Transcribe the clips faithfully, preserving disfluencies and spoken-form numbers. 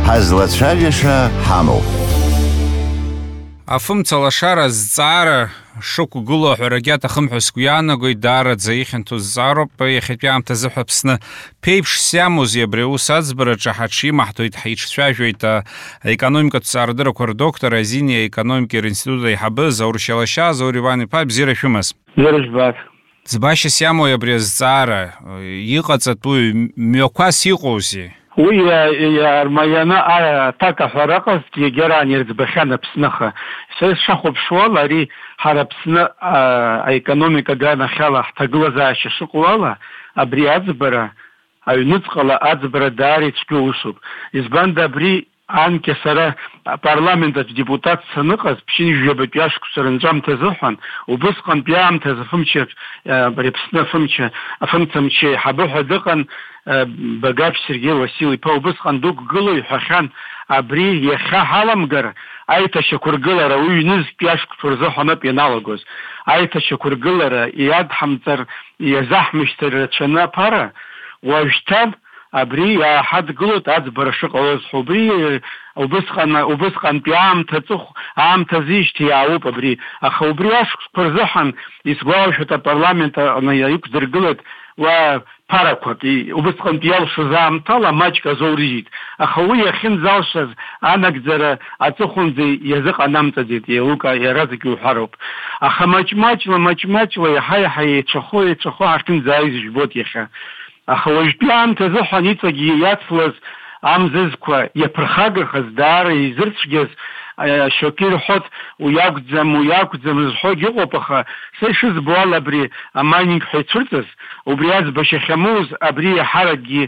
ҳазлацәажәаша ҳамоуп. Афымцалашара зҵаара шықәгылоу аҳәарагьы аҭахым ҳәа сгәы иаанагоит, даараӡа ихьанҭоу зҵаароуп. Иахьатәи аамҭазы ҳәа Аԥсны ԥеиԥш зиамоузеи абри аус аӡбараҿы ҳаҽимаҳҭоит, ҳиҿцәажәоит аекономикатә ҵаарадыррақәа рдоктор, азини аекономикеи ринститут аиҳабы Заур Шьалашьа. Заур Иван-иԥа, бзиара шәымаз. Бзиара жәбар. Ӡбашьас иамоуи абри азҵаара? Иҟаҵатәуи мҩақәас иҟоузеи? Уи иармаианы аҭак аҳәара ҟазҭгьы егьараан ирӡбахьан Аԥсныха. Сара сшахәаԥшуала, ари ҳара Аԥсны аекономика аганахьала ҳҭагылазаашьа шыҟоу ала, абри аӡбара, аҩнуҵҟала аӡбара даара ицәгьоу усуп. Избанда абри анкьа сара апарламент аҿы депутат саныҟаз ԥшьынжәабатәи ашықәса рынҵәамҭа азыҳәан, убысҟантәи аамҭазы афымча, абри Аԥсны афымча, афымцамчы аиҳабы ҳәа дыҟан Багаԥ Сергеи Васил-иԥа, убысҟан дук гыло иҳәахьан, абри иахьа ҳаламгар аиҭашьақәыргылара уи ҩнызқьи ашықәсқәа рзыҳәан ауп ианалагоз. Аиҭашьақәыргылара иадҳамҵар, иазаҳмышьҭыр рацәаны аԥара, уажәшьҭан абри иааҳадгылоит аӡбара шыҟалаз. Убри убысҟан убысҟантәи аамҭа аҵыхә аамҭазижьҭеи иаауп абри. Аха убри ашықәсқәа рзыҳәан исгәалашәоит апарламент аҟны иқәдыргылеит уа ԥарақәак, убысҟантәи иалшоз аамҭала маҷк азоурыжьит. Аха уи иахьынӡалшаз анагӡара аҵыхәанӡа иазыҟанамҵаӡеит, еилука иаразнак иуҳәароуп. Аха маҷ-маҷла, маҷ-маҷла иаҳа-иаҳа еицәахо, еицәахо ҳахьынӡааиз жәбоит иахьа. Аха уажәтәи аамҭа азыҳәан иҵагьы иацлаз амзызқәа иаԥырхагахаз, даара изырцәгьаз шьоукы ирҳәоит уиакәӡам, уиакәӡам зҳәогь ыҟоуп. Аха сара ишызбо ала абри амайнинг ҳәа ицәырҵыз, убри аӡбашьа ахьамоуз абри иаҳаракгьы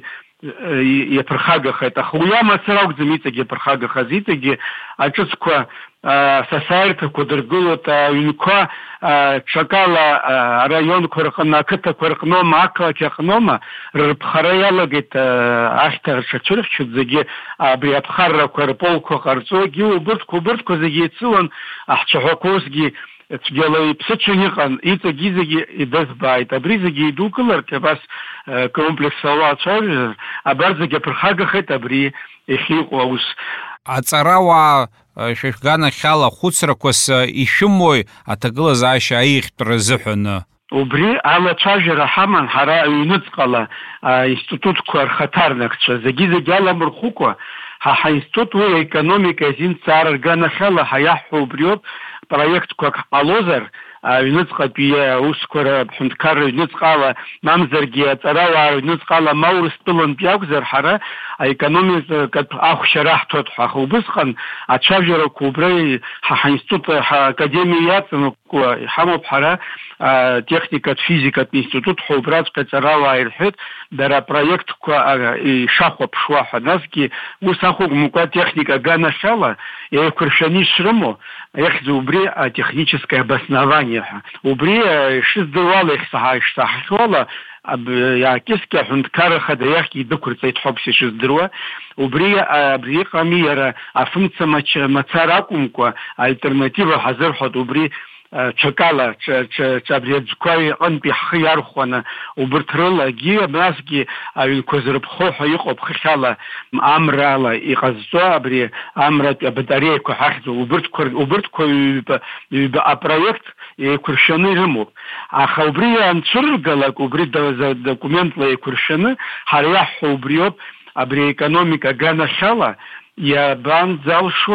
иаԥырхагахеит. Аха уи амацара акәӡам иҵагь иаԥырхагахаз, иҵагьы аҿыцқәа сасааирҭақәа дыргылоит, аҩнқәа ҽакала араионқәа рҟны, ақыҭақәа рҟноума, ақалақь аҟноума рырԥхара иалагеит, ахьҭа рҽацәырхьчоит зегьы, абри аԥхаррақәа рполқәа ҟарҵогьы, убырҭқәа, убырҭқәа зегьы еицылан, аҳцәаҳәақәа усгьы цәгьала иԥсыҽын иҟан, иҵагьы зегьы идызбааит. Абри зегьы идукылартә абас комплексала ацәажәар, абар зегьы аԥырхагахеит абри иахьиҟоу аус. Аҵарауаа шәышәганахьала хәыцрақәас ишәымои аҭагылазаашьа аиӷьтәра азыҳәаны? Убри алацәажәара ҳаман ҳара аҩнуҵҟала аинститутқәа рхаҭарнакцәа, зегьы-зегьы аламырхәыкәа, ҳа ҳаинститут уи аекономика азинҭҵаара рганахьала ҳаиаҳҳәо убриоуп, проектқәак ҟалозар, аҩнуҵҟатәи аусқәа рҳәынҭқарра аҩнуҵҟала, мамзаргьы аҵарауаа рыҩнуҵҟала ма Урыстәылантәи акәзар, ҳара аекономикатә ахәшьа раҳҭоит ҳәа. Аха убысҟан ацәажәарақәа убри ҳа ҳаинститут ҳакадемиа иаҵанакуа иҳамоуп ҳара техникатә физикатә институт ҳәа убраҵәҟьа аҵарауаа ирҳәоит, дара апроектқәа ишахәаԥшуа ҳәа. Насгьы ус ахәыгәмыкәа техника аганахьала еиқәыршәаны ишрымоу ихьӡу убри атехническое обоснование ҳәа. Убри ишыздыруала ишсаҳахьоуала иаакьыскьа аҳәынҭқарра ахада иахьгьы идәықәырҵеит ҳәоуп ишыздыруа. Убри абри иҟами иара афымца мацара акәымкәа аальтернатива ҳазырҳәоит. Убри ҽакала абри аӡқәа иҟынтәи ҳхы иархәаны убырҭ рылагьы, насгьы аҩнқәа зырԥхо ҳәа иҟоуп хыхьала амрала иҟазҵо, абри амратәи абатареиақәа ҳахьӡу убырҭқәа ҩба апроект еиқәыршәаны ирымоуп. Аха убри анцәыргалак, убри документла еиқәыршәаны ҳара иаҳҳәо убриоуп, абри аекономика аганахьала иабанӡалшо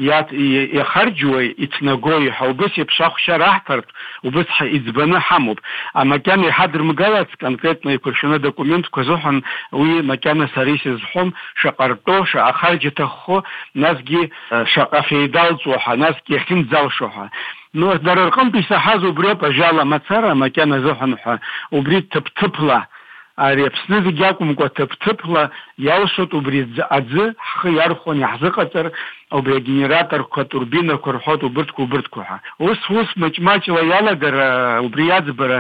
иахарџьуа иҭнагои ҳәа убыс еиԥш ахәшьа раҳҭартә, убыс иӡбаны ҳамоуп. Макьана иҳадырмгалац конкретно еиқәыршәаны адокументқәа азыҳәан уи макьана сара исызҳәом шаҟа ртәо, шаҟа ахарџь иҭаххо, насгьы шаҟа феидалҵуа ҳәа, насгьы иахьынӡалшо ҳәа. Ну, дара рҟынтә исаҳаз убриоуп ажала мацара макьана азыҳәан ҳәа. Убри ҭыԥ-ҭыԥла ари Аԥсны зегьы акәымкәа ҭыԥ-ҭыԥла иалшоит убри аӡы ҳхы иархәаны иаҳзыҟаҵар, убри агенераторқәа, турбинақәа рҳәоит, убырҭқәа, убырҭқәа ҳәа. Ус ус маҷ-маҷла иалагара убри аӡбара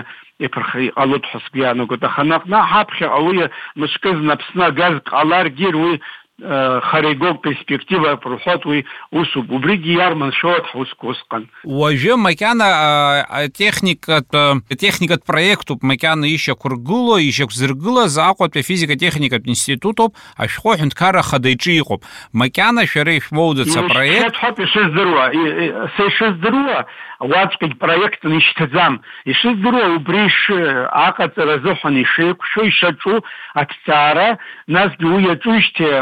иҟалоит ҳәа сгәы иаанагоит. Аха наҟ-наҟ ҳаԥхьаҟа уи мышкызны Аԥсны агаз ҟаларгьы уи خارجوب перспектива проход уи усуб убриги ярман шот хускускан уажәы макьана техникатә техникатә проектуп макьана ишьақәыргыло ишьақәзыргылаз Аҟәатәи афизика-техникатә институтуп ашәҟәы аҳәынҭқарра хада иҿы иҟоуп. Макьана шәара ишәмоудац апроект ишыздыруа ишыздыруа уаҵәҟьагь проектын ишьҭаӡам ишыздыруа убри аҟаҵара азыҳәан ишеиқәшәо ишаҿу аҭҵаара насгьы уи иаҿушьҭе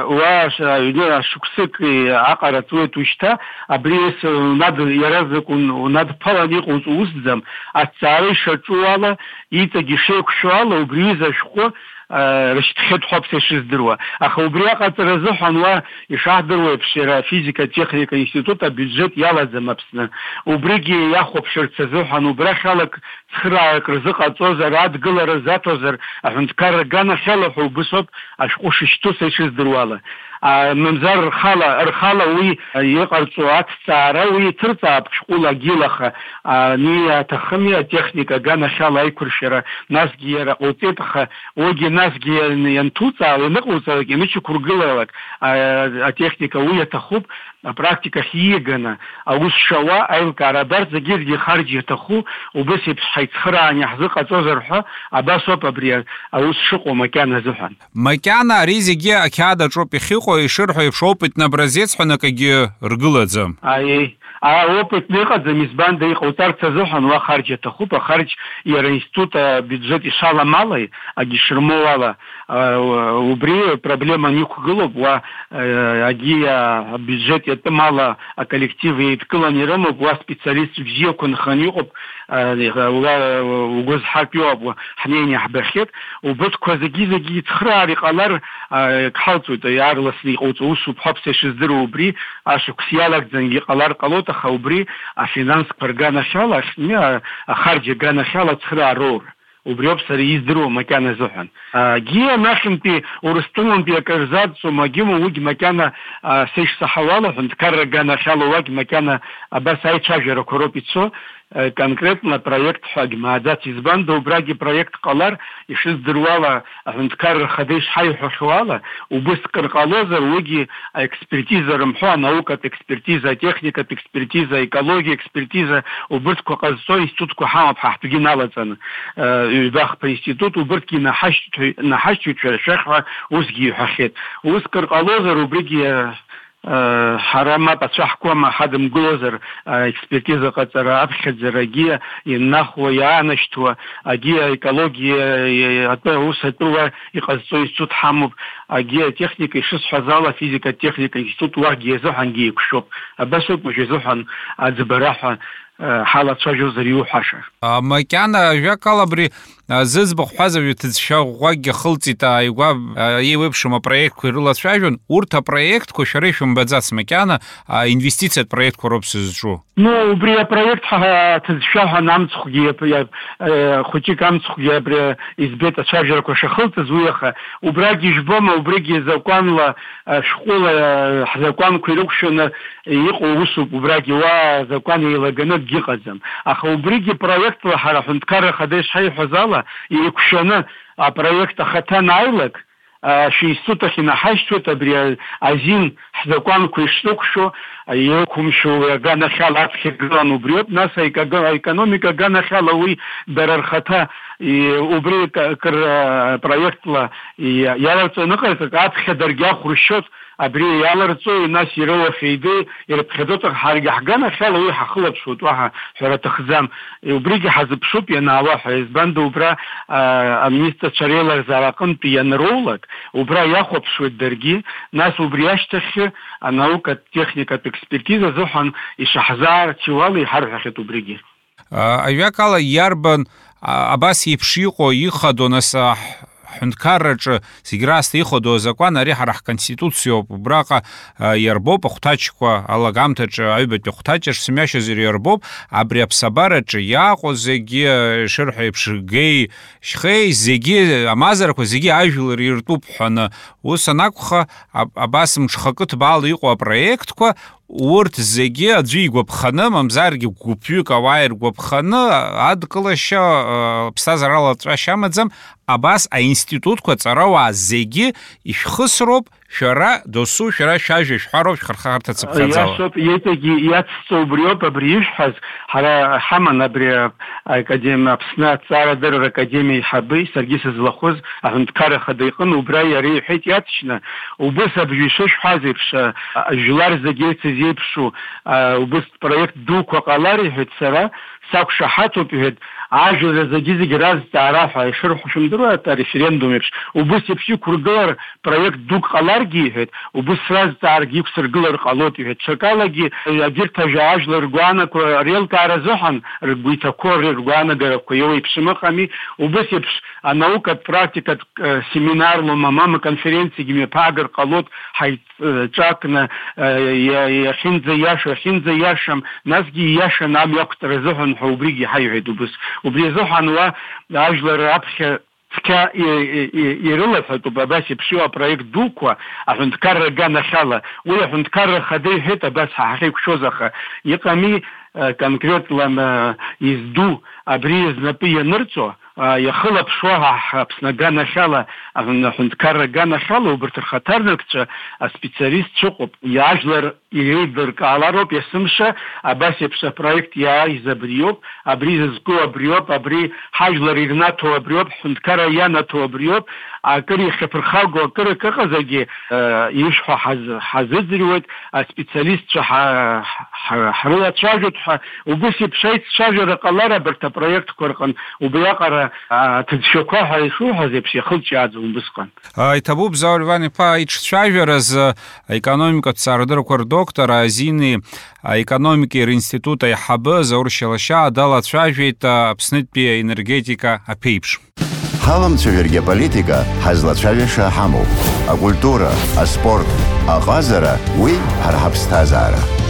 уа шықәсык аҟара ҵуеит ушьҭа абри унад иаразнакәын унадԥалан иҟоуҵо усӡам аҭҵаара ишаҿу ала иҵагь ишеиқәшәо ала убри ашәҟәы рышьҭхьеит ҳәа ишыздыруа. Аха убри аҟаҵара азыҳәан уа ишаҳдыруа еиԥш иара афизика-техника институт абиуџьет иалаӡам Аԥсны. Убригьы иахәаԥшырц азыҳәан убрахь алак цхырааҩык рзыҟаҵозар, адгылара заҭозар, аҳәынҭқарра аганахьала ҳәа убыс ауп ашәҟәы шышьҭоу са ишыздыруа ала. Мамзар рхала рхала уи иҟарҵо аҭҵаара уи иҭырҵаап шәҟәыла агилаха ани аҭахыми атехника аганахьала аиқәыршьара насгьы иара ҟауҵеит аха уигьы насгьы ианҭуҵаауа ианыҟауҵалак ианыҽықәыргылалак атехника уи иаҭахуп апрактикахь ииганы аус шауа аилкаара абарҭ зегьы харџь иаҭаху убыс еиԥш ҳаицхыраан иаҳзыҟаҵозар ҳәа абас ауп абри аус шыҟоу макьана азыҳәан. Макьана ари зегьы ақьаадаҿоуп ихьыҟоу ишырҳәо еиԥш опытны образец ҳәа акагьы ргылаӡам. Аи аопытны иҟаӡам избанда иҟауҵарц азыҳәан уа харџь иаҭахуп ахарџь иара институт абиуџьет ишаламала агьы ишырмоу ала убри проблема иқәгылоуп уа агьи абиуџьет иатәым ала аколлектив еидкыланы ирымоуп уа специалист бзиақәа нханы иҟоуп уа угәызҳартә иоуп уа ҳнеины иаҳбахьеит убыҭқәа зегьы-зегьы ицхыраар иҟалар ҳалҵуеит иаарласны иҟауҵо усуп ҳәа ишыздыруа убри ашықәс иалагӡангьы иҟалар ҟалоит аха убри афинансқәа рганахьала ахарџь аганахьала цхыраароур убри ауп сара издыруа макьана азыҳәан. Агьи анахьынтәи Урыстәылантәи акыр заҵҵом агьыма уигь макьана са ишсаҳауа ала аҳәынҭқарра аганахьала уагь макьана абас аицәажәарақәа роуп ицо конкретно проект ҳәагь мааӡац избанда убрагьы проект ҟалар ишыздыруа ала аҳәынҭқарра хада ишҳаиҳәахьоу ала убыс кыр ҟалозар уигьы аекспертиза рымҳәо анаукатә експертиза атехникатә експертиза аекологиа експертиза убырҭқәа ҟазҵо институтқәа ҳамоуп ҳаҳҭгьы налаҵаны ҩбахԥа институт убырҭгьы наҳашьҭҩуеит шәара шәахь ҳәа усгьы иҳәахьеит. Ус кыр ҟалозар убригьы ҳара мап ацәаҳкуама ҳадымгылозар експертиза ҟаҵара аԥхьаӡара агьи иннахуа иаанашьҭуа агьи аекологиа атәы ус атәыла иҟазҵо институт ҳамоуп агьи атехника ишысҳәаз ала физика-техника институт уахгьы азыҳәангьы еиқәшәоуп. Абас ауп уажәы азыҳәан аӡбара ҳәа ҳалацәажәозар иуҳәаша. Макьана ажәакала абри зыӡбахә ҳәаз аҩҭыӡшәа ӷәӷәакгьы хылҵит ааигәа еиуеиԥшым апроектқәа ирылацәажәон. Урҭ апроектқәа шәара ишәымбаӡац макьана инвестициатә проектқәа роуп сызҿу. Ну убри апроект ҳҭыӡшәа ҳәа амцхәгьы хәыҷык амцхәгьы абри избеит ацәажәарақәа шахылҵыз уи аха убрагьы ижбома убригьы закәанла шәҟәыла ҳзакәанқәа ирықәшәаны иҟоу усуп убрагьы уа закәан еилаганы акгьы аха убригьы проектла ҳара аҳәынҭқарра хада ишҳаиҳәаз ала еиқәшәаны апроект ахаҭа анааилак шәинститут ахь инаҳашьҭуеит абри азин ҳзакәанқәа ишрықәшәо еиқәымшәо аганахьала аԥхьа игылан убри ауп. Нас аекономика аганахьала уи дара рхаҭа убри кыр проектла иаларҵоны иҟаиҵак аԥхьа даргьы ахәыршьот абри иаларҵои нас ирылахьеидеи ирыԥхьаӡоит ҳаргьы ҳганахьала уи ҳахылаԥшуеит уаҳа ҳәара аҭахӡам. Убригьы ҳазыԥшуп ианаауа ҳәа избанда убра аминистрцәа реиларзаара аҟынтәи ианроулак убра иахәаԥшуеит даргьы нас убри ашьҭахь анаукатә техникатә експертиза азыҳәан ишаҳзаарцәоу ала иҳарҳәахьеит убригьы. Ажәакала иарбан абас еиԥш иҟоу ихадоу нас аҳәынҭқарраҿы зегь раасҭа ихадоу азакәан ари ҳара ҳконституциоуп. Убраҟа иарбоуп ахәҭаҷқәа алагамҭаҿы аҩбатәи ахәҭаҷ шсымҩашьозар иарбоуп. Абри аԥсабараҿы иааҟоу зегьы ишырҳәо еиԥш геи шьхеи зегьы амазарақәа зегьы ажәлар иртәуп ҳәаны ус анакәха абас мҽхакы ҭбаала иҟоу апроектқәа урҭ зегьы аӡәы игәаԥханы мамзаргьы гәыԥҩык ауаа иргәаԥханы адкылашьа ԥсҭазаарала ҵәашьа амаӡам абас аинститутқәа ҵарауаа зегьы ишәхысроуп шәара досу шәара шәажәа шәҳәароуп шәхырхарҭа цыԥхьаӡала. Иашоуп, иҵегьы иацсҵо убриоуп абри ишәҳәаз, ҳара ҳаман абри аакадемиа Аԥсны аҭҵаарадырра академиа еиҳаби саргьы сызлахәыз аҳәынҭқар ахада иҟны убра иара иҳәеит иаҵшьны, убыс абжьы ишышәҳәаз еиԥш ажәлар зегьы еицыз еиԥшу убыс проект дуқәа ҟалар иҳәеит сара сақәшаҳаҭуп иҳәеит ажәлар зегьы зегьы разҵаара ҳәа ишырҳәо шәымдыруа ареферендум еиԥш убыс еиԥш иқәыргылар проект дук ҟаларгьы иҳәеит убыс разҵааргьы иқәсыргылар ҟалоит иҳәеит. ҽакалагьы егьырҭ ажәлар ргәаанақәа реилкаара азыҳәан ргәы иҭақәоу ргәаанагарақәа иеиԥшым ыҟами, убыс еиԥш анаукатә практикатә семинарло мама конференциагьы мҩаԥаагар ҟалоит ҳаиҿакны иахьынӡаиашоу иахьынӡаиашам насгьы ииашаны амҩақәтәара азыҳәан ҳәа убригьы ҳаиҳәеит убыс. Убри азыҳәан уа ажәлар раԥхьа цқьа ирылаҳәатәуп абас еиԥш апроект дуқәа аҳәынҭқарра аганахьала. Уи аҳәынҭқарра ахада иҳәеит абас ҳахьеиқәшәоз, аха иҟами конкретла изду абри знапы ианырҵо иахылаԥшуа Аԥсны аганахьала аҳәынҭқарра аганахьала убарҭ рхаҭарнакцәа аспециалистцәа ыҟоуп. Иажәлар иреилдыркаалароуп есымша абас еиԥш апроект иааиз абриоуп, абри зызку абриоуп, абри ҳажәлар ирнаҭо абриоуп, ҳәынҭқарра ианаҭо абриоуп, акыр ихьаԥырхагоу акырак ыҟазаргьы ишҳәо ҳазыӡырҩуеит, аспециалистцәа ҳрылацәажәоит ҳәа убыс еиԥш аиццәажәара ҟалар абарҭ апроектқәа рҟны убриаҟара аҭыӡшәақәа ҳәа ишуҳәаз еиԥш иахылҿиааӡом убысҟан. Иҭабуп Заур Иван-иԥа иҿцәажәараз аекономикатә ҭҵаарадыррақәа рдоктор азини аекономикеи ринститут аиҳабы Заур Шьалашьаа далацәажәеит Аԥснытәи аенергетика аԥеиԥш. Ҳаламцәажәаргьы аполитика ҳазлацәажәаша ҳамоуп. Акультура, аспорт, аҟазара уи ҳара ҳаԥсҭазаара.